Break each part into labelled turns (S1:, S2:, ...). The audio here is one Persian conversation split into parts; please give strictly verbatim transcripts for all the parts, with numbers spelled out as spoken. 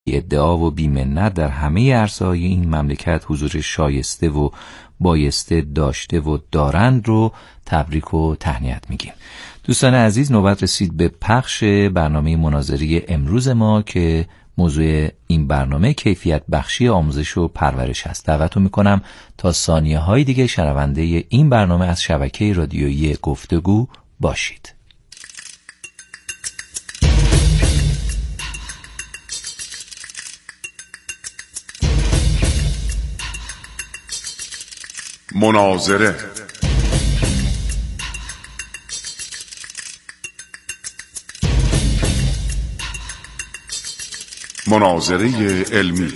S1: ادعا و بی‌منت در همه عرصه‌های این مملکت حضور شایسته و بایسته داشته و دارند رو تبریک و تهنیت میگیم. دوستان عزیز، نوبت رسید به پخش برنامه مناظری امروز ما که موضوع این برنامه کیفیت بخشی آموزش و پرورش هست. دعوتتون میکنم تا ثانیه های دیگه شنونده این برنامه از شبکه رادیویی گفتگو باشید.
S2: مناظره مناظره علمی.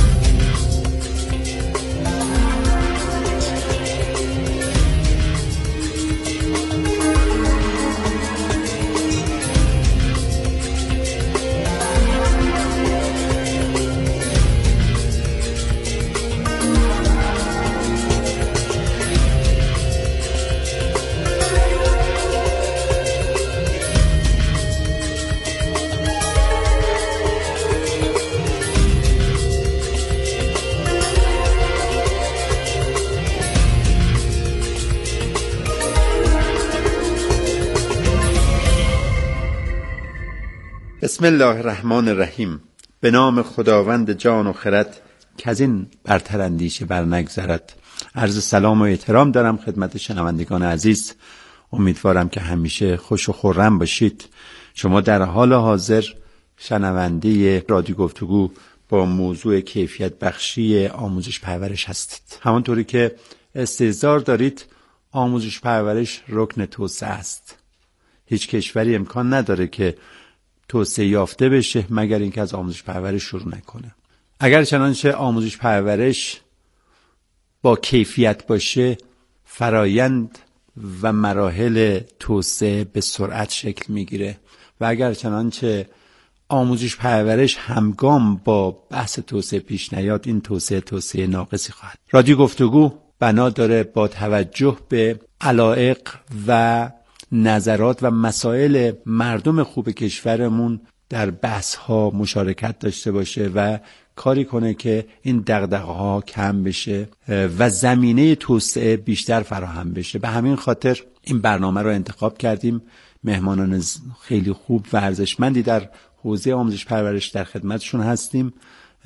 S3: بسم الله الرحمن الرحیم. به نام خداوند جان و خرد که از این برتر اندیشه بر نگذرد. عرض سلام و احترام دارم خدمت شنوندگان عزیز. امیدوارم که همیشه خوش و خرم باشید. شما در حال حاضر شنونده رادیو گفتگو با موضوع کیفیت بخشی آموزش پرورش هستید. همانطوری که استحضار دارید، آموزش پرورش رکن توسعه است. هیچ کشوری امکان نداره که توسعه یافته بشه مگر اینکه از آموزش پرورش شروع نکنه. اگر چنانچه آموزش پرورش با کیفیت باشه، فرایند و مراحل توسعه به سرعت شکل میگیره و اگر چنانچه آموزش پرورش همگام با بحث توسعه پیش نیاد، این توسعه توسعه ناقصی خواهد. رادیو گفتگو بنا داره با توجه به علایق و نظرات و مسائل مردم خوب کشورمون در بحث ها مشارکت داشته باشه و کاری کنه که این دغدغه ها کم بشه و زمینه توسعه بیشتر فراهم بشه. به همین خاطر این برنامه رو انتخاب کردیم. مهمانان خیلی خوب و ارزشمندی در حوزه آموزش پرورش در خدمتشون هستیم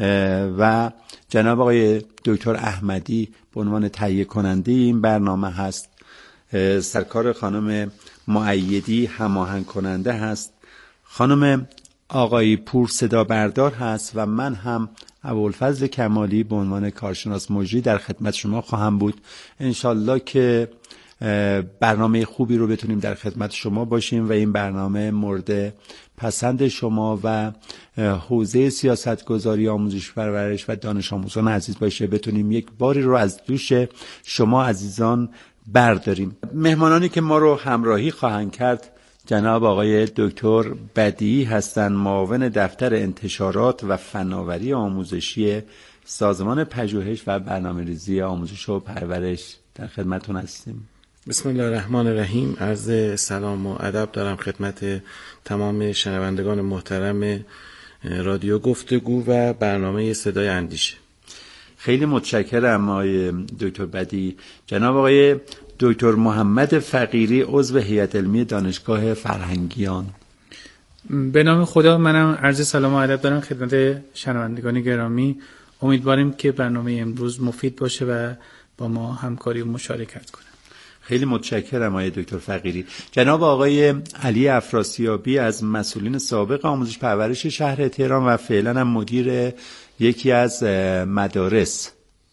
S3: و جناب آقای دکتر احمدی به عنوان تهیه کننده این برنامه هست. سرکار خانم مؤیدی هماهنگ کننده هست. خانم آقای پور صدا بردار هست و من هم ابوالفضل کمالی به عنوان کارشناس مجری در خدمت شما خواهم بود. انشالله که برنامه خوبی رو بتونیم در خدمت شما باشیم و این برنامه مورد پسند شما و حوزه سیاستگذاری آموزش پرورش و دانش آموزان عزیز باشه. بتونیم یک باری رو از دوش شما عزیزان برداریم. مهمانانی که ما رو همراهی خواهند کرد جناب آقای دکتر بدیعی هستند، معاون دفتر انتشارات و فناوری آموزشی سازمان پژوهش و برنامه‌ریزی آموزش و پرورش. در خدمتتون هستیم.
S4: بسم الله الرحمن الرحیم. عرض سلام و ادب دارم خدمت تمام شنوندگان محترم رادیو گفتگو و برنامه صدای اندیشه.
S3: خیلی متشکرم آقای دکتر بدیعی. جناب آقای دکتر محمد فقیری، عضو هیئت علمی دانشگاه فرهنگیان.
S5: به نام خدا منم عرض سلام و ادب دارم خدمت شنوندگان گرامی. امیدواریم که برنامه امروز مفید باشه و با ما همکاری و مشارکت کنه.
S3: خیلی متشکرم آقای دکتر فقیری. جناب آقای علی افراسیابی از مسئولین سابق آموزش پرورش شهر تهران و فعلا هم مدیر یکی از مدارس.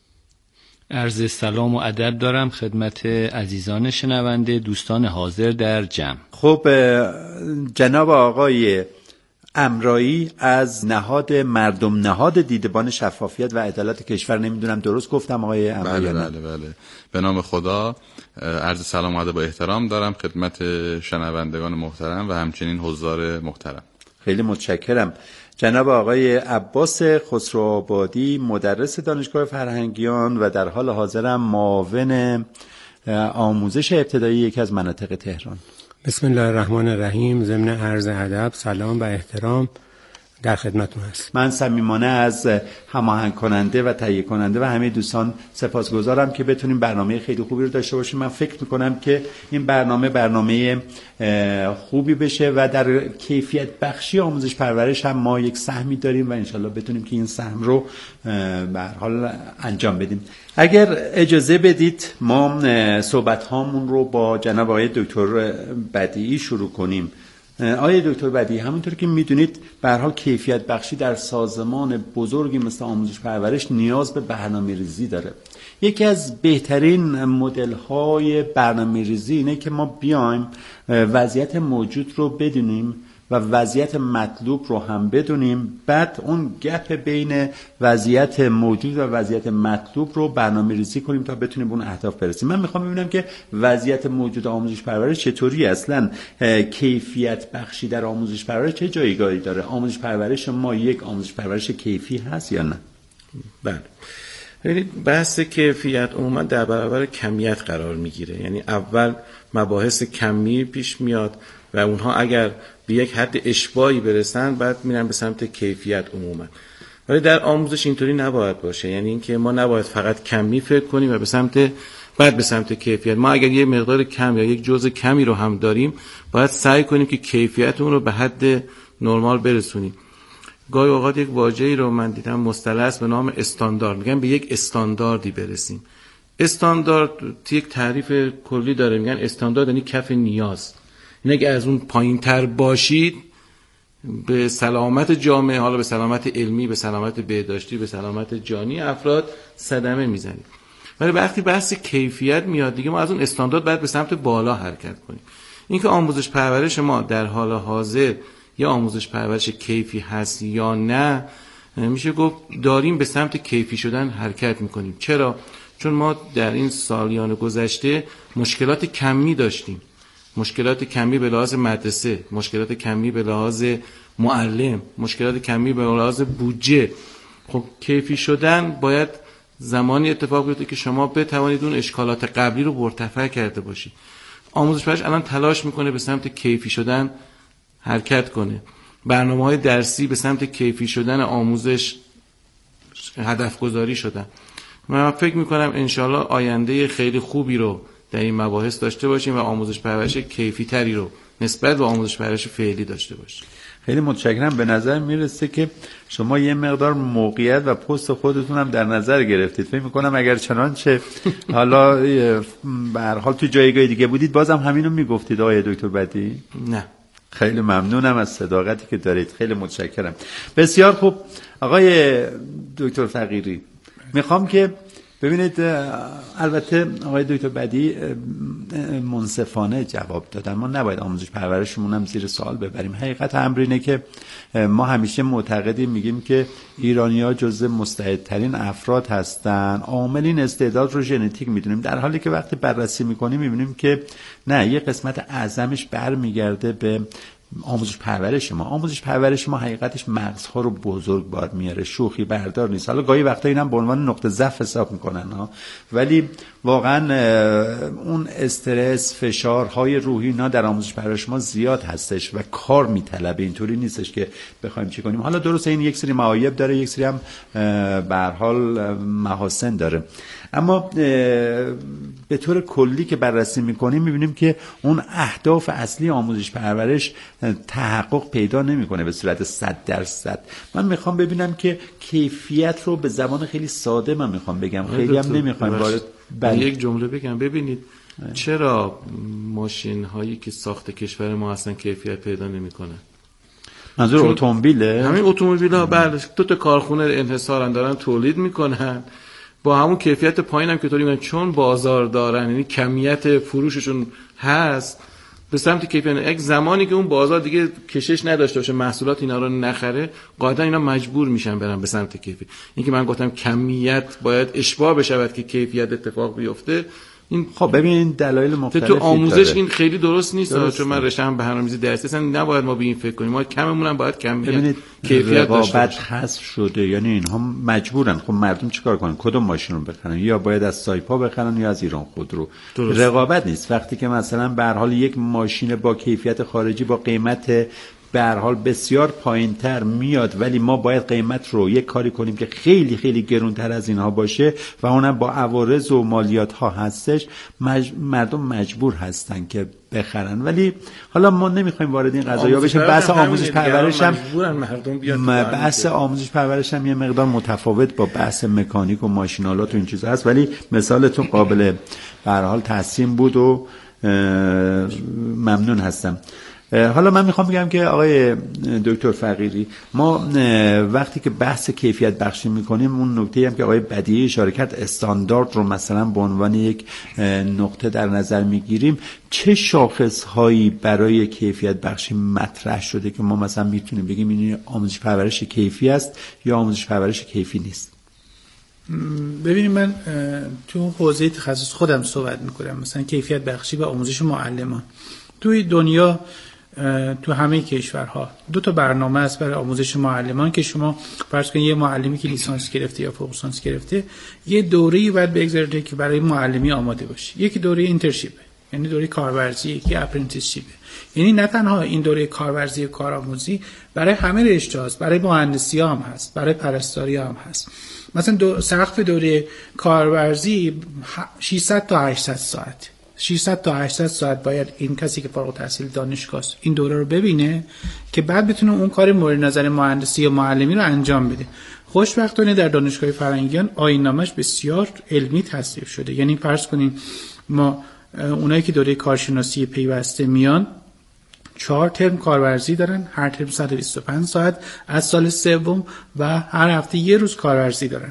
S6: عرض سلام و ادب دارم خدمت عزیزان شنونده، دوستان حاضر در جمع.
S3: خب جناب آقای امرایی از نهاد مردم نهاد دیدبان شفافیت و عدالت کشور، نمیدونم درست گفتم آقای امرایی؟
S7: بله بله بله. به نام خدا عرض سلام و ادب و احترام دارم خدمت شنوندگان محترم و همچنین حضار محترم.
S3: خیلی متشکرم. جناب آقای عباس خسروآبادی، مدرس دانشگاه فرهنگیان و در حال حاضرم معاون آموزش ابتدایی یکی از مناطق تهران.
S8: بسم الله الرحمن الرحیم. ضمن عرض ادب، سلام و احترام در خدمتتون هست.
S3: من صمیمانه از هماهنگ کننده و تهیه کننده و همه دوستان سپاسگزارم که بتونیم برنامه خیلی خوبی رو داشته باشیم. من فکر میکنم که این برنامه برنامه خوبی بشه و در کیفیت بخشی آموزش پرورش هم ما یک سهمی داریم و انشالله بتونیم که این سهم رو به هر حال انجام بدیم. اگر اجازه بدید ما صحبت هامون رو با جناب آقای دکتر بدیعی شروع کنیم. آقای دکتر بدیعی، همونطور که میدونید به هر حال کیفیت بخشی در سازمان بزرگی مثل آموزش پرورش نیاز به برنامه‌ریزی داره. یکی از بهترین مدل‌های برنامه‌ریزی اینه که ما بیایم وضعیت موجود رو بدونیم و وضعیت مطلوب رو هم بدونیم، بعد اون گپ بین وضعیت موجود و وضعیت مطلوب رو برنامه ریزی کنیم تا بتونیم به اون اهداف برسیم. من میخوام ببینم که وضعیت موجود آموزش پرورش چطوری، اصلا کیفیت بخشی در آموزش پرورش چه جایگاهی داره؟ آموزش پرورش ما یک آموزش پرورش کیفی هست یا نه؟
S4: بله. ببینید بحث کیفیت عموما در برابر کمیت قرار میگیره، یعنی اول مباحث کمی پیش میاد و اونها اگر به یک حد اشباعی برسن بعد میرن به سمت کیفیت عموما. ولی در آموزش اینطوری نباید باشه، یعنی اینکه ما نباید فقط کمی فکر کنیم و به سمت بعد به سمت کیفیت. ما اگر یه مقدار کم یا یک جزء کمی رو هم داریم باید سعی کنیم که کیفیت اون رو به حد نرمال برسونیم. گاهی اوقات یک واژه‌ای رو من دیدم مصطلح است به نام استاندارد، میگن به یک استانداردی برسیم. استاندارد یک تعریف کلی داره، میگن استاندارد یعنی کف نیاز. یعنی اگه از اون پایین‌تر باشید به سلامت جامعه، حالا به سلامت علمی، به سلامت بهداشتی، به سلامت جانی افراد صدمه میزنید. ولی وقتی بحث کیفیت میاد دیگه ما از اون استاندارد باید به سمت بالا حرکت کنیم. اینکه آموزش پرورش ما در حال حاضر یا آموزش پرورش کیفی هست یا نه، میشه گفت داریم به سمت کیفی شدن حرکت میکنیم. چرا؟ چون ما در این سالیان گذشته مشکلات کمی داشتیم، مشکلات کمی به لحاظ مدرسه، مشکلات کمی به لحاظ معلم، مشکلات کمی به لحاظ بودجه. خب کیفی شدن باید زمانی اتفاق بیفته که شما بتوانید اون اشکالات قبلی رو مرتفع کرده باشید. آموزش پرورش الان تلاش میکنه به سمت کیفی شدن حرکت کنه. برنامه‌های درسی به سمت کیفی شدن آموزش هدف گذاری شدن. من فکر میکنم انشالله آینده خیلی خوبی رو در این مباحث داشته باشیم و آموزش پرورش کیفی تری رو نسبت به آموزش پرورش فعلی داشته باشیم.
S3: خیلی متشکرم. به نظر میرسه که شما یه مقدار موقعیت و پست خودتون هم در نظر گرفتید. فکر میکنم اگر چنانچه حالا به هر حال تو جایگاه دیگه بودید بازم همینو میگفتید آقای دکتر بدیعی؟
S4: نه.
S3: خیلی ممنونم از صداقتی که دارید. خیلی متشکرم. بسیار خوب. آقای دکتر فقیری، میخوام که ببینید، البته آقای دکتر بدیعی منصفانه جواب دادن، ما نباید آموزش پرورشمون هم زیر سوال ببریم. حقیقت امر اینه که ما همیشه معتقدیم، میگیم که ایرانی‌ها جزو مستعدترین افراد هستن. عامل این استعداد رو ژنتیک میدونیم، در حالی که وقتی بررسی میکنیم میبینیم که نه، یه قسمت اعظمش برمیگرده به آموزش پرورش ما. آموزش پرورش ما حقیقتش مغزها رو بزرگوار میاره، شوخی بردار نیست. حالا گاهی وقتا اینم به عنوان نقطه ضعف حساب میکنن ها، ولی واقعا اون استرس، فشارهای روحی اینا در آموزش پرورش ما زیاد هستش و کار میطلبه. اینطوری نیستش که بخوایم چی کنیم. حالا درسته این یک سری معایب داره، یک سری هم به هر حال محاسن داره، اما به طور کلی که بررسی میکنیم میبینیم که اون اهداف اصلی آموزش پرورش تحقق پیدا نمیکنه به صورت صد درصد. من میخوام ببینم که کیفیت رو به زبان خیلی ساده من میخوام بگم، خیلی هم نمیخوام وارد
S4: بل... یک جمله بگم. ببینید چرا ماشین هایی که ساخت کشور ما اصلا کیفیت پیدا نمیکنه؟
S3: منظور اتومبیله؟ همین
S4: اتومبیل ها بله، دو تا کارخونه انحصارا دارن تولید میکنن با همون کیفیت پایین هم که طوری میگن، چون بازار دارن، یعنی کمیت فروششون هست به سمت کیفیت. یک زمانی که اون بازار دیگه کشش نداشته باشه، محصولات اینا رو نخره، قاعدتا اینا مجبور میشن برن به سمت کیفیت. این که من گفتم کمیت باید اشباع بشود که کیفیت اتفاق بیفته، این
S3: خب ببین دلایل مختلفی
S4: تو آموزش
S3: داره.
S4: این خیلی درست نیست درست چون من رشته‌ام برنامه‌ریزی درسی اصلا نباید ما به این فکر کنیم. ما کممون هم باید کمیت کیفیت داشته
S3: رقابت حذف شده، یعنی اینها مجبورن. خب مردم چیکار کنن؟ کدوم ماشین رو بخرن؟ یا باید از سایپا بخرن یا از ایران خودرو. رقابت نیست. وقتی که مثلا به هر حال یک ماشین با کیفیت خارجی با قیمت به هر حال بسیار پایینتر میاد، ولی ما باید قیمت رو یک کاری کنیم که خیلی خیلی گرونتر از اینها باشه و اونم با عوارض و مالیات ها هستش، مج... مردم مجبور هستن که بخرن. ولی حالا ما نمیخوایم وارد این قضايا بشیم. بحث آموزش پرورش هم بحث آموزش پرورش هم یه مقدار متفاوت با بحث مکانیک و ماشینالات و این چیزا هست، ولی مثالتون قابل به هر حال تحسین بود و ممنون هستم. حالا من میخوام بگم که آقای دکتر فقیری، ما وقتی که بحث کیفیت بخشی میکنیم، اون نکته هم که آقای بدیعی اشاره کرد، استاندارد رو مثلا به عنوان یک نقطه در نظر میگیریم، چه شاخصهایی برای کیفیت بخشی مطرح شده که ما مثلا میتونیم بگیم این آموزش پرورش کیفی است یا آموزش پرورش کیفی نیست؟
S5: ببینید، من تو حوزه تخصص خودم صحبت میکنم، مثلا کیفیت بخشی و آموزش معلمان. توی دنیا تو همه کشورها دو تا برنامه است برای آموزش معلمان که شما فرض کنید یه معلمی که لیسانس گرفته یا فوق لیسانس گرفته یه دوره‌ای باید بگذره که برای معلمی آماده باشه. یکی دوره اینترنشیپ، یعنی دوره کارورزی، یکی اپرنتیسشیپ. یعنی نه تنها این دوره کارورزی و کارآموزی برای همه رشته هست، برای مهندسی‌ها هم هست، برای پرستاری هم هست. مثلا دو سقف دوره کارورزی ششصد تا هشتصد ساعت، ششصد تا هشتصد ساعت باید این کسی که فارغ التحصیل دانشگاه است این دوره رو ببینه که بعد بتونه اون کار مورد نظر مهندسی یا معلمی رو انجام بده. خوشبختانه در دانشگاه فرنگیان آیین‌نامه‌اش بسیار علمی تصویب شده. یعنی فرض کنین ما اونایی که دوره کارشناسی پیوسته میان چهار ترم کارورزی دارن، هر ترم صد و بیست و پنج ساعت از سال سوم و هر هفته یه روز کارورزی دارن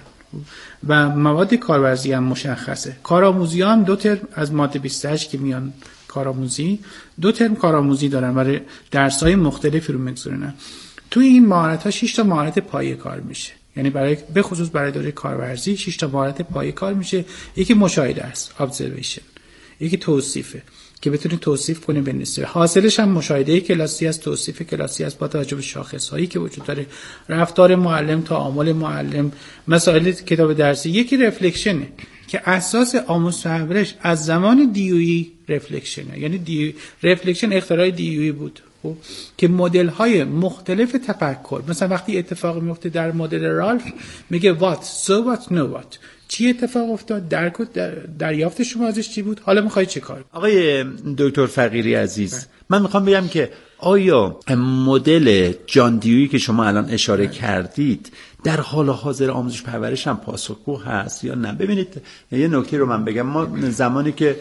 S5: و مواد کارورزی هم مشخصه. کارآموزی هم دو ترم از ماده بیست و هشت که میان کارآموزی دو ترم کارآموزی دارن برای درس‌های مختلفی رو میگذرونن. توی این مهارت‌ها شش تا مهارت پایه کار میشه، یعنی برای به خصوص برای دوره کارورزی شش تا مهارت پایه کار میشه. یکی مشاهده است، observation، یکی توصیفه که بتونی توصیف کنی بنویسی. حاصلش هم مشاهده کلاسی است، توصیف کلاسی است با توجه به شاخص‌هایی که وجود داره، رفتار معلم، تعامل معلم، مسائل کتاب درسی. یکی رفلکشنه که اساس آموزش پرورش از زمان دیویی رفلکشنه، یعنی دی رفلکشن اختراع دیویی بود خب که مدل‌های مختلف تفکر، مثلا وقتی اتفاق میفته در مدل رالف میگه what so what no what، چی اتفاق افتاد، درک و در دریافت شما ازش چی بود، حالا میخوای چه کار؟
S3: آقای دکتر فقیری عزیز بره. من میخوام بگم که آیا مدل جان دیویی که شما الان اشاره بره. کردید در حال حاضر آموزش پرورش هم پاسخگو هست یا نه؟ ببینید یه نکته رو من بگم، ما زمانی که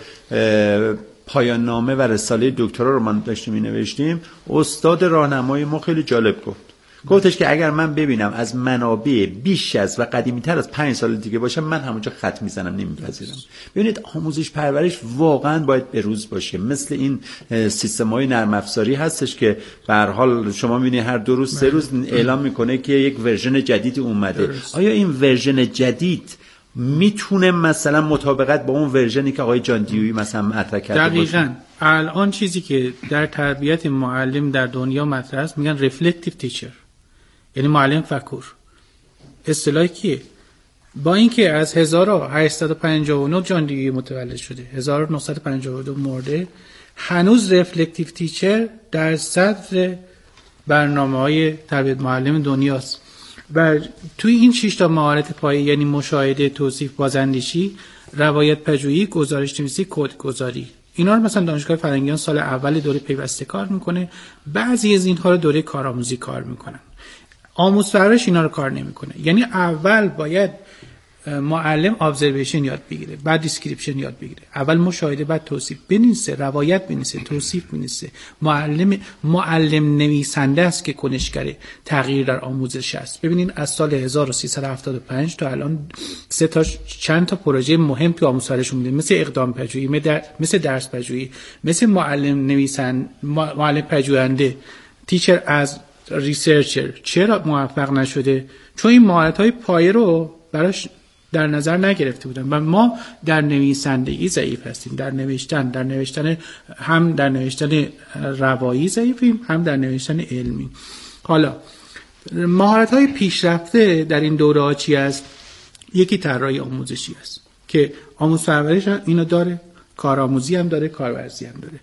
S3: پایان نامه و رساله دکترا رو من داشتیم می‌نوشتیم، استاد راهنمای ما خیلی جالب گفت گفتش که اگر من ببینم از منابع بیش از و قدیمی‌تر از پنج سال دیگه باشه، من همونجا خط میزنم، نمیپذیرم. ببینید آموزش پرورش واقعا باید به روز باشه. مثل این سیستم‌های نرم افزاری هستش که به هر حال شما می‌بینید هر دو روز سه روز اعلام میکنه که یک ورژن جدید اومده. آیا این ورژن جدید میتونه مثلا مطابقت با اون ورژنی که آقای جان دیویی مثلا مطرح کرده باشه؟
S5: دقیقاً. الان چیزی که در تربیت معلم در دنیا مطرح است میگن ریفلکتیو تیچر، یعنی معلم فکور. اصطلاح کیه؟ با اینکه از هزار و هشتصد و پنجاه و نه جان دیویی متولد شده، هزار و نهصد و پنجاه و دو مرده، هنوز ریفلکتیو تیچر در صدر برنامه‌های تربیت معلم دنیاست. و توی این شش تا مهارت پایه، یعنی مشاهده، توصیف، بازاندیشی، روایت پژوهی، گزارش نویسی، کدگذاری، اینا رو مثلا دانشگاه فرنگیان سال اول دوره پیوسته کار میکنه. بعضی از اینها رو دوره کارآموزی کار میکنن. آموزش پرورش اینا رو کار نمیکنه. یعنی اول باید معلم ابزرویشن یاد بگیره، بعد دیسکریپشن یاد بگیره، اول مشاهده، بعد توصیف بنویسه، روایت بنویسه، توصیف بنویسه. معلم معلم نویسنده است که کنشگر تغییر در آموزش است. ببینین از سال هزار و سیصد و هفتاد و پنج تا الان سه تا چند تا پروژه مهم تو آموزش پرورش اومده، مثل اقدام پژوهی، مثل درس پژوهی، مثل معلم نویسنده، معلم پژوهنده، تیچر از ریسرچر. چرا موفق نشده؟ چون این مهارت‌های پایه رو براش در نظر نگرفته بودن و ما در نویسندگی ضعیف هستیم، در نوشتن در نوشتن هم در نوشتن روایی ضعیفیم، هم در نوشتن علمی. حالا مهارت‌های پیشرفته در این دوره‌ها چی است؟ یکی طراحی آموزشی است که آموزش پرورش اینو داره، کارآموزی هم داره، کارورزی هم داره.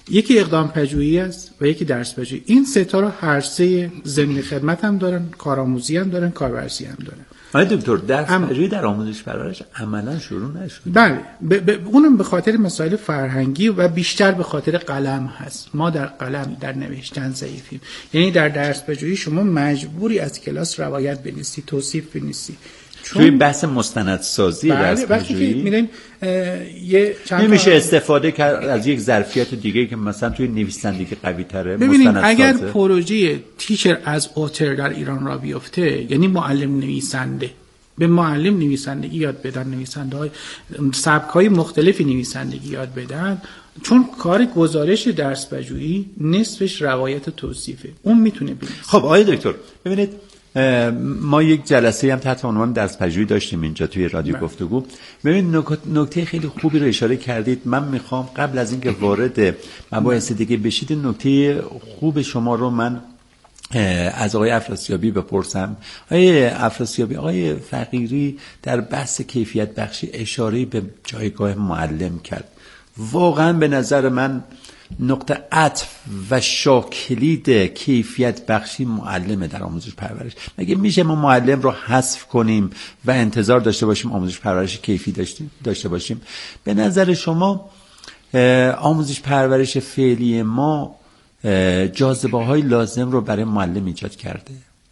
S5: یکی اقدام پژوهی است و یکی درس پژوهی. این سه تا رو هر سه ضمن خدمت هم دارن، کارآموزی هم دارن، کارورزی هم دارن.
S3: آقای دکتر درس پژوهی در آموزش پرورش عملا شروع نشد.
S5: بله، ب- ب- اونم به خاطر مسائل فرهنگی و بیشتر به خاطر قلم هست. ما در قلم در نوشتن ضعیفیم. یعنی در درس پژوهی شما مجبوری از کلاس روایت بنویسی، توصیف بنویسی.
S3: توی بحث مستندسازی درس
S5: بله، وقتی که میریم یه چند
S3: نمیشه استفاده کرد از یک ظرفیت دیگه که مثلا توی نویسندگی قوی تره.
S5: ببینید اگر پروژه تیچر از اوتر در ایران را بیفته، یعنی معلم نویسنده به معلم نویسندگی یاد بدن، نویسنده های سبک های مختلفی نویسندگی یاد بدن، چون کار گزارش درس پژوهی نصفش روایت و توصیفه، اون میتونه بنویسه.
S3: خب آقای دکتر ببینید ما یک جلسه هم تحت عنوان درس پژوهی داشتیم اینجا توی رادیو گفتگو. ببینید نکته خیلی خوبی رو اشاره کردید. من میخوام قبل از اینکه وارد مباحث دیگه بشید نکته خوب شما رو من از آقای افراسیابی بپرسم. آقای افراسیابی، آقای فقیری در بحث کیفیت بخشی اشاره به جایگاه معلم کرد. واقعا به نظر من نقطه عطف و شاکلید کیفیت بخشی معلمه در آموزش پرورش. مگه میشه ما معلم رو حذف کنیم و انتظار داشته باشیم آموزش پرورش کیفی داشته, داشته باشیم؟ به نظر شما آموزش پرورش فعلی ما جاذبه های لازم رو برای معلم ایجاد کرده؟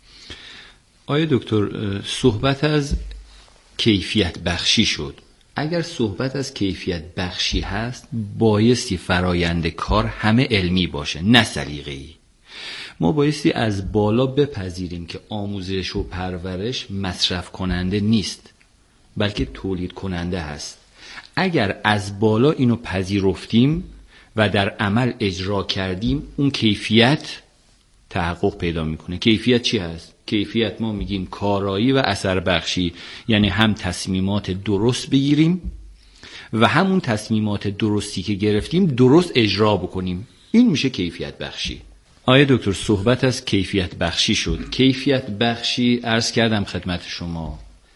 S6: آیا دکتر صحبت از کیفیت بخشی شد. اگر صحبت از کیفیت بخشی هست بایستی فرایند کار همه علمی باشه نه سلیقه‌ای. ما بایستی از بالا بپذیریم که آموزش و پرورش مصرف کننده نیست بلکه تولید کننده هست. اگر از بالا اینو پذیرفتیم و در عمل اجرا کردیم اون کیفیت تحقق پیدا میکنه. کیفیت چی هست؟ کیفیت ما میگیم کارایی و اثر بخشی، یعنی هم تصمیمات درست بگیریم و همون تصمیمات درستی که گرفتیم درست اجرا بکنیم. این میشه کیفیت بخشی. آیا دکتر صحبت از کیفیت بخشی شد. کیفیت بخشی عرض کردم خدمت شما،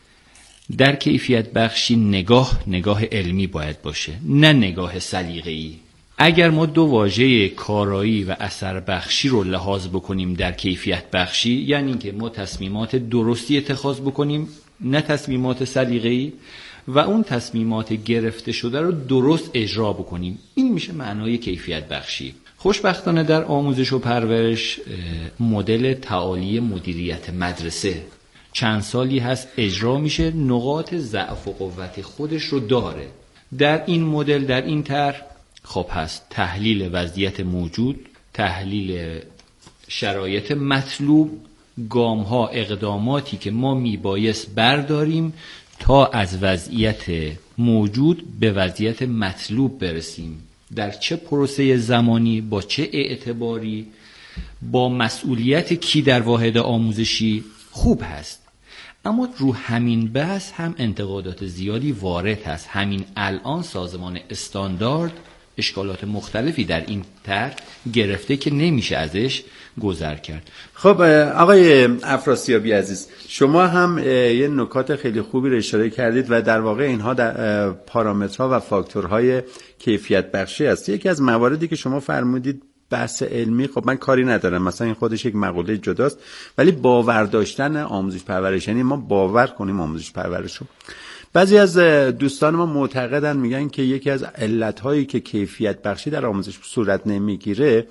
S6: در کیفیت بخشی نگاه نگاه علمی باید باشه نه نگاه سلیقه‌ای. اگر ما دو واژه کارایی و اثر بخشی رو لحاظ بکنیم در کیفیت بخشی، یعنی که ما تصمیمات درستی اتخاذ بکنیم نه تصمیمات سلیقه‌ای و اون تصمیمات گرفته شده رو درست اجرا بکنیم، این میشه معنای کیفیت بخشی. خوشبختانه در آموزش و پرورش مدل تعالی مدیریت مدرسه چند سالی هست اجرا میشه، نقاط ضعف و قوت خودش رو داره. در این مدل، در این طرح خب هست تحلیل وضعیت موجود، تحلیل شرایط مطلوب، گام‌ها، اقداماتی که ما میبایست برداریم تا از وضعیت موجود به وضعیت مطلوب برسیم. در چه پروسه زمانی، با چه اعتباری، با مسئولیت کی در واحد آموزشی خوب هست. اما رو همین بحث هم انتقادات زیادی وارد هست. همین الان سازمان استاندارد اشکالات مختلفی در این طرح گرفته که نمیشه ازش گذر کرد.
S3: خب آقای افراسیابی عزیز، شما هم یه نکات خیلی خوبی رو اشاره کردید و در واقع اینها در پارامترها و فاکتورهای کیفیت بخشی است. یکی از مواردی که شما فرمودید بحث علمی، خب من کاری ندارم، مثلا این خودش یک مقوله جداست، ولی باور داشتن آموزش پرورش، یعنی ما باور کنیم آموزش پرورش رو. بعضی از دوستان ما معتقدن، میگن که یکی از علتهایی که کیفیت بخشی در آموزش صورت نمیگیره،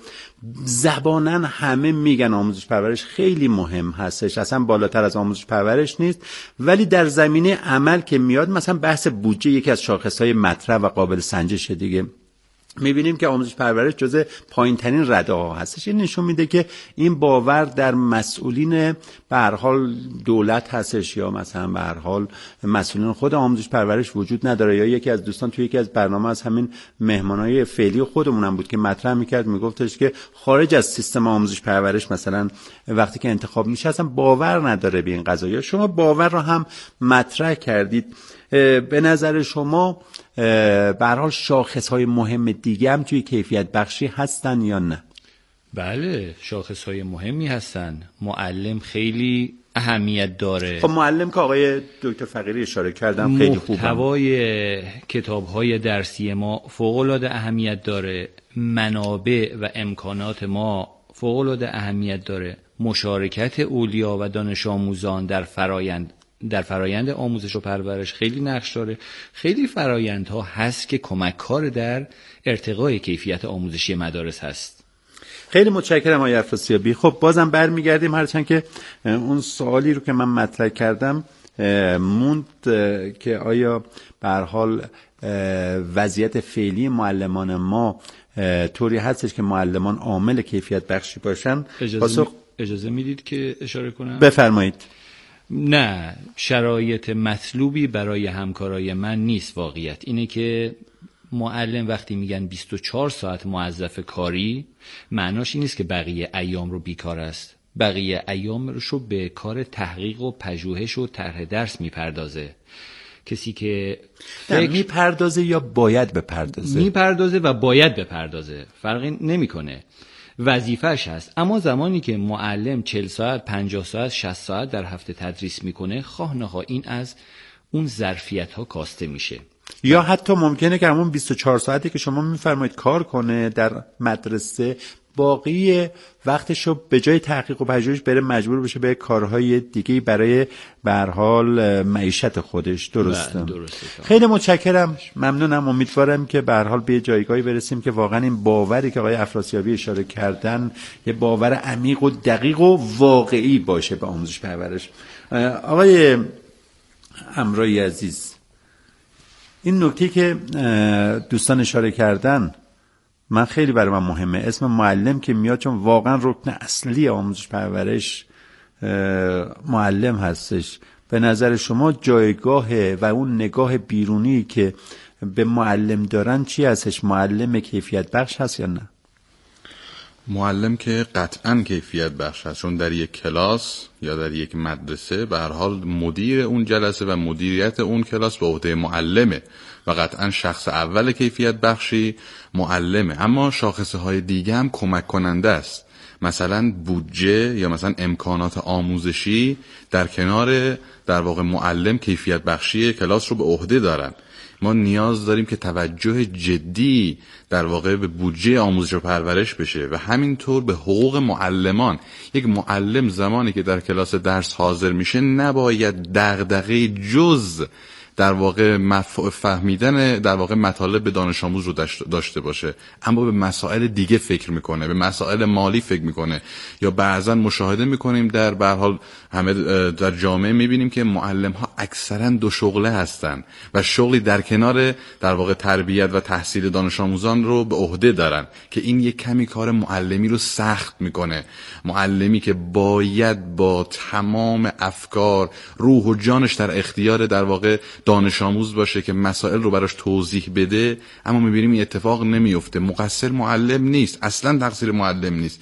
S3: زبانن همه میگن آموزش پرورش خیلی مهم هستش، اصلا بالاتر از آموزش پرورش نیست، ولی در زمینه عمل که میاد، مثلا بحث بودجه یکی از شاخصهای مطرح و قابل سنجش دیگه، میبینیم که آموزش پرورش جزء پایین ترین رده ها هستش. این نشون میده که این باور در مسئولین به هر حال دولت هستش یا مثلا به هر حال مسئولین خود آموزش پرورش وجود نداره. یا یکی از دوستان توی یکی از برنامه از همین مهمانای فعلی خودمونم بود که مطرح میکرد، میگفتش که خارج از سیستم آموزش پرورش مثلا وقتی که انتخاب میشه اصلا باور نداره به این قضايا. شما باور رو هم مطرح کردید. به نظر شما به هر حال شاخص‌های مهم دیگه هم توی کیفیت بخشی هستن یا نه؟
S6: بله، شاخصهای مهمی هستن. معلم خیلی اهمیت داره.
S3: خب معلم که آقای دکتر فقیری اشاره کردم خیلی خوبه.
S6: محتوای کتاب‌های درسی ما فوق‌العاده اهمیت داره. منابع و امکانات ما فوق‌العاده اهمیت داره. مشارکت اولیا و دانش آموزان در فرایند در فرایند آموزش و پرورش خیلی نقش داره. خیلی فرایندها هست که کمک‌کار در ارتقای کیفیت آموزشی مدارس هست.
S3: خیلی متشکرم آقای افراسیابی. خب بازم برمیگردیم، هرچند که اون سوالی رو که من مطرح کردم موند که آیا به هر حال وضعیت فعلی معلمان ما طوری هستش که معلمان عامل کیفیت بخشی باشن.
S6: اجازه,
S3: پاسخ...
S6: اجازه میدید که اشاره کنم؟
S3: بفرمایید.
S6: نه، شرایط مطلوبی برای همکارای من نیست. واقعیت اینه که معلم وقتی میگن بیست و چهار ساعت موظف کاری، معناش این نیست که بقیه ایام رو بیکار است. بقیه ایام رو به کار تحقیق و پژوهش و طرح درس میپردازه. کسی که
S3: فکر میپردازه یا باید بپردازه؟
S6: میپردازه و باید بپردازه، فرقی نمیکنه، وظیفه‌ش هست. اما زمانی که معلم چهل ساعت، پنجاه ساعت، شصت ساعت در هفته تدریس میکنه، خواه نخواه این از اون ظرفیت ها کاسته میشه.
S3: یا حتی ممکنه که همون بیست و چهار ساعتی که شما میفرمایید کار کنه در مدرسه، باقی وقتشو به جای تحقیق و پژوهش بره مجبور بشه به کارهای دیگه برای به هر حال معیشت خودش. درسته؟
S6: درسته.
S3: خیلی متشکرم، ممنونم. امیدوارم که به هر حال به جایگاهی برسیم که واقعا این باوری که آقای افراسیابی اشاره کردن یه باور عمیق و دقیق و واقعی باشه به آموزش پرورش. آقای امرایی عزیز، این نکته که دوستان اشاره کردن من خیلی برای من مهمه. اسم معلم که میاد، چون واقعا رکن اصلی آموزش پرورش معلم هستش. به نظر شما جایگاه و اون نگاه بیرونی که به معلم دارن چی هستش؟ معلم کیفیت بخش هست یا نه؟
S7: معلم که قطعاً کیفیت بخش هست، چون در یک کلاس یا در یک مدرسه به هر حال مدیر اون جلسه و مدیریت اون کلاس به عهده معلمه و قطعاً شخص اول کیفیت بخشی معلمه. اما شاخصه های دیگه هم کمک کننده است. مثلا بودجه یا مثلا امکانات آموزشی در کنار در واقع معلم کیفیت بخشی کلاس رو به عهده دارن. ما نیاز داریم که توجه جدی در واقع به بودجه آموزش و پرورش بشه و همینطور به حقوق معلمان. یک معلم زمانی که در کلاس درس حاضر میشه نباید دغدغه جز در واقع مف... فهمیدن در واقع مطالب به دانش آموز رو داشته باشه، اما به مسائل دیگه فکر میکنه، به مسائل مالی فکر میکنه. یا بعضا مشاهده میکنیم در به هر حال همه در جامعه میبینیم که معلم ها اکثرا دو شغله هستن و شغلی در کنار در واقع تربیت و تحصیل دانش آموزان رو به عهده دارن که این یک کمی کار معلمی رو سخت میکنه. معلمی که باید با تمام افکار، روح و جانش در اختیار در واقع دانش آموز باشه که مسائل رو براش توضیح بده، اما میبینیم این اتفاق نمیفته. مقصر معلم نیست، اصلا تقصیر معلم نیست.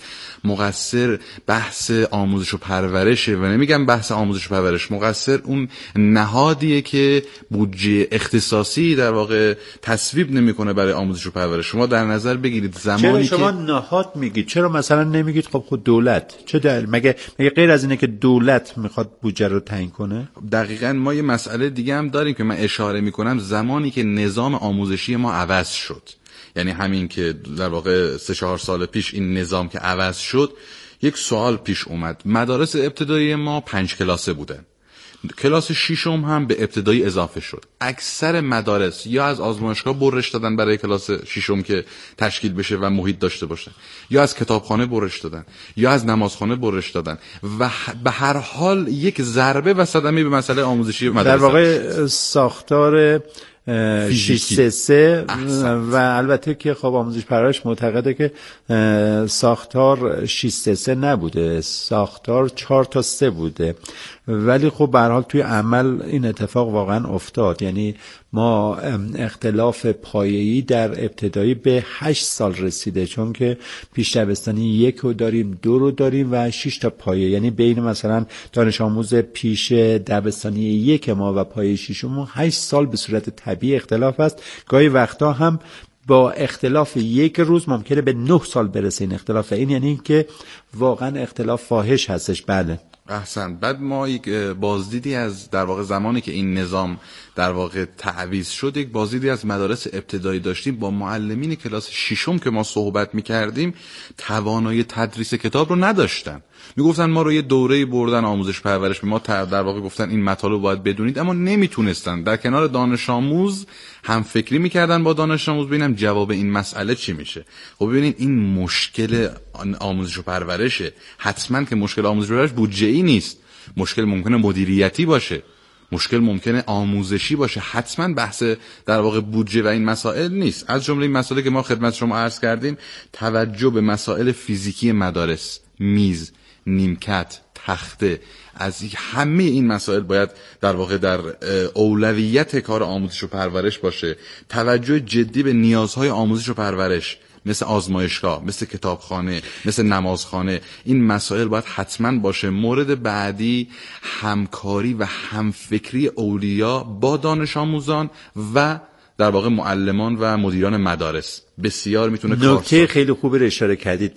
S7: مقصر بحث آموزش و پرورشه و نمیگم بحث آموزش و پرورش، مقصر اون نهادیه که بودجه اختصاصی در واقع تصویب نمیکنه برای آموزش و پرورش. شما در نظر بگیرید زمانی
S3: چرا شما
S7: که
S3: نهاد میگید، چرا مثلا نمیگید خب خود دولت؟ چه دل... مگه مگه غیر از اینه که دولت میخواد بودجه رو تعیین کنه؟
S7: دقیقاً ما یه مسئله دیگه هم داریم که من اشاره میکنم. زمانی که نظام آموزشی ما عوض شد، یعنی همین که در واقع سه چهار سال پیش این نظام که عوض شد، یک سوال پیش اومد. مدارس ابتدایی ما پنج کلاسه بودن، کلاس ششم هم به ابتدایی اضافه شد. اکثر مدارس یا از آزمایشگاه برش دادن برای کلاس ششم که تشکیل بشه و محیط داشته باشه، یا از کتابخانه برش دادن، یا از نمازخانه برش دادن و به هر حال یک ضربه و صدمه به مسئله آموزشی مدرسه.
S3: در واقع ساختار شش سه سه و البته که خب آموزش پرورش معتقده که ساختار شش سه سه نبوده، ساختار چهار تا سه بوده، ولی خب به هر حال توی عمل این اتفاق واقعا افتاد. یعنی ما اختلاف پایه‌ای در ابتدایی به هشت سال رسیده، چون که پیش دبستانی یک رو داریم، دو رو داریم و شش تا پایه. یعنی بین مثلا دانش آموز پیش دبستانی یک ما و پایه ششم هشت سال به صورت طبیعی اختلاف است. گاهی وقتا هم با اختلاف یک روز ممکنه به نه سال برسه این اختلاف. این یعنی این که واقعا اختلاف فاحش هستش. بله
S7: احسن. بعد ما یک بازدیدی از در واقع زمانی که این نظام در واقع تعویض شد، یک بازدیدی از مدارس ابتدایی داشتیم با معلمین کلاس ششم که ما صحبت می‌کردیم، توانایی تدریس کتاب رو نداشتن. میگفتن ما رو یه دوره‌ای بردن آموزش پرورش، به ما در واقع گفتن این مطالب باید بدونید، اما نمیتونستن در کنار دانش آموز هم فکری میکردن با دانش آموز ببینم جواب این مسئله چی میشه. خب ببینید این مشکل آموزش و پرورشه. حتما که مشکل آموزش و پرورش بودجه‌ای نیست، مشکل ممکنه مدیریتی باشه، مشکل ممکنه آموزشی باشه، حتما بحث در واقع بودجه و این مسائل نیست. از جمله این مسائلی که ما خدمت شما عرض کردیم، توجه به مسائل فیزیکی مدارس، میز، نیمکت، تخته، از همه این مسائل باید در واقع در اولویت کار آموزش و پرورش باشه. توجه جدی به نیازهای آموزش و پرورش، مثل آزمایشگاه، مثل کتابخانه، مثل نمازخانه، این مسائل باید حتما باشه. مورد بعدی همکاری و همفکری اولیا با دانش آموزان و در واقع معلمان و مدیران مدارس بسیار میتونه کار.
S3: نکته خیلی خوبی رو اشاره کردید،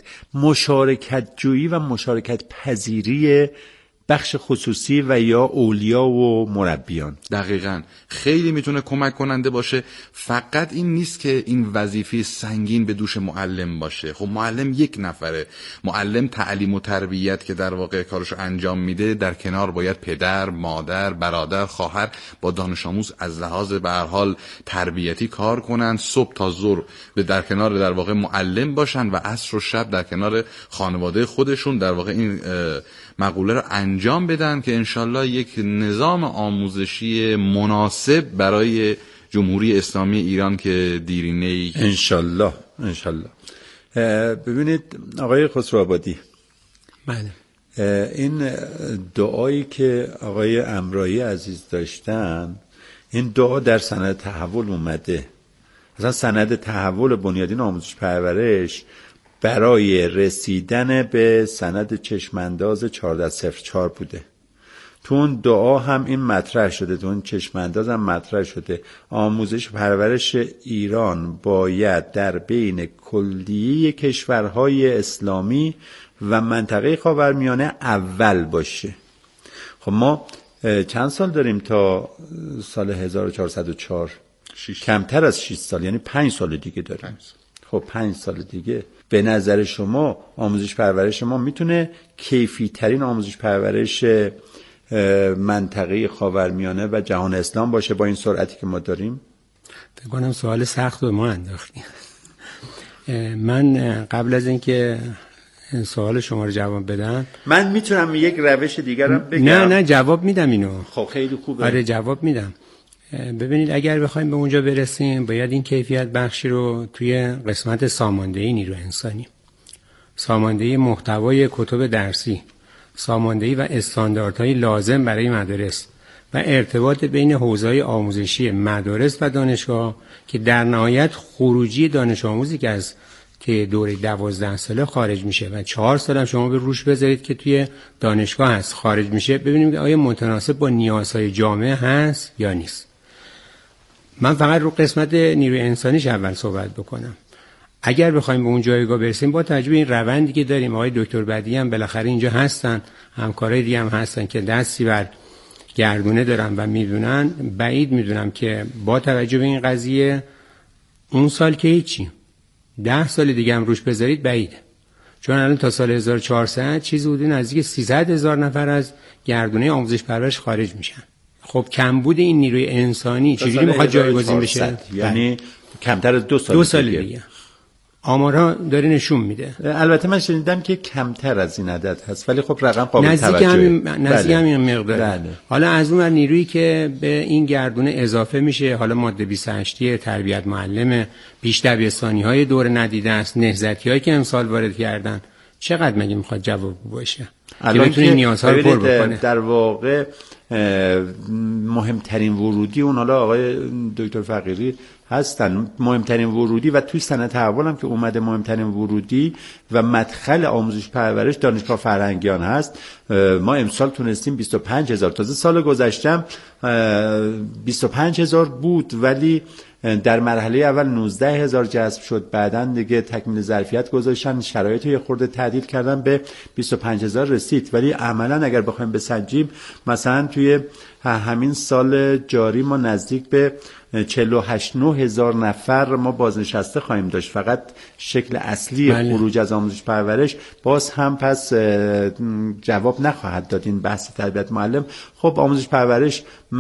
S3: مشارکت جویی و مشارکت پذیری بخش خصوصی و یا اولیا و مربیان.
S7: دقیقاً خیلی میتونه کمک کننده باشه. فقط این نیست که این وظیفه سنگین به دوش معلم باشه. خب معلم یک نفره، معلم تعلیم و تربیت که در واقع کارشو انجام میده، در کنار باید پدر، مادر، برادر، خواهر با دانش آموز از لحاظ به هر حال تربیتی کار کنن، صبح تا ظهر به در کنار در واقع معلم باشن و عصر و شب در کنار خانواده خودشون در واقع این مقوله رو انجام بدن که انشالله یک نظام آموزشی مناسب برای جمهوری اسلامی ایران که دیرینه‌ای
S3: انشالله انشالله. ببینید آقای خسروآبادی،
S8: بله،
S3: این دعایی که آقای امرایی عزیز داشتن، این دعا در سند تحول اومده. مثلا سند تحول بنیادین آموزش پرورش برای رسیدن به سند چشمانداز چهارده صفر چهار بوده. تو اون دعا هم این مطرح شده، تو اون چشمانداز هم مطرح شده آموزش پرورش ایران باید در بین کلیه کشورهای اسلامی و منطقه خاورمیانه اول باشه. خب ما چند سال داریم تا سال هزار و چهارصد و چهار؟ کمتر از شش سال، یعنی پنج سال دیگه داریم. خب پنج سال دیگه به نظر شما آموزش پرورش ما میتونه کیفی ترین آموزش پرورش منطقه خاورمیانه و جهان اسلام باشه با این سرعتی که ما داریم؟
S8: فکر کنم سوال سخت به ما انداختیم. من قبل از اینکه سوال شما رو جواب بدم،
S3: من میتونم یک روش دیگرم بگم؟
S8: نه نه جواب میدم اینو.
S3: خب خیلی خوبه.
S8: آره جواب میدم. ببینید اگر بخوایم به اونجا برسیم باید این کیفیت بخشی رو توی قسمت ساماندهی نیروی انسانی، ساماندهی محتوای کتب درسی، ساماندهی و استانداردهای لازم برای مدارس و ارتباط بین حوزه‌های آموزشی مدارس و دانشگاه که در نهایت خروجی دانش آموزی که از که دوره دوازده ساله خارج میشه و چهار سال هم شما به روش بذارید که توی دانشگاه هست خارج میشه، ببینیم که آیا متناسب با نیازهای جامعه هست یا نیست. من فقط رو قسمت نیروی انسانیش اول صحبت بکنم. اگر بخوایم به اون جایگاه برسیم با توجه به این روندی که داریم، آقای دکتر بدی هم بالاخره اینجا هستن، همکارای دیگه هم هستن که دستی بر گردونه دارن و میدونن، بعید میدونم که با توجه به این قضیه اون سال که هیچی ده سال دیگه هم روش بذارید بعیده، چون الان تا سال هزار و چهارصد چیزی حدود نزدیک سیصد هزار نفر از گردونه آموزش پرورش خارج میشن. خب کمبود این نیروی انسانی چجوری میخواد جایگزین بشه؟
S3: یعنی کمتر از دو سال
S8: دو سال دیگه, دیگه. آمارها داره نشون میده.
S3: البته من شنیدم که کمتر از این عدد هست، ولی خب رقم قابل
S8: نزدیک
S3: توجهه.
S8: همین نزدیک
S3: بله.
S8: همین مقدار.
S3: بله.
S8: حالا از اون نیرویی که به این گردونه اضافه میشه، حالا ماده بیست و هشت تربیت معلم، پیش دبیرستانی‌های دور ندیده است، نهضتی‌هایی که امسال وارد کردن، چقدر مگه میخواد جواب باشه که بتونه نیازها رو پر بکنه؟
S3: در واقع مهمترین ورودی اون، حالا آقای دکتر فقیری هستن، مهمترین ورودی و توی سند تحول هم که اومده مهمترین ورودی و مدخل آموزش پرورش دانشگاه فرهنگیان هست. ما امسال تونستیم بیست و پنج هزار، تازه سال گذشتم بیست و پنج هزار بود ولی در مرحله اول نوزده هزار جذب شد، بعداً دیگه تکمیل ظرفیت گذاشتن، شرایط رو یه خورده تعدیل کردن، به بیست و پنج هزار رسید. ولی عملاً اگر بخوایم بسنجیم مثلا توی همین سال جاری ما نزدیک به چهل و هشت نه هزار نفر ما بازنشسته خواهیم داشت. فقط شکل اصلی بله. خروج از آموزش پرورش باز هم پس جواب نخواهد داد این بحث تربیت معلم. خب آموزش پرورش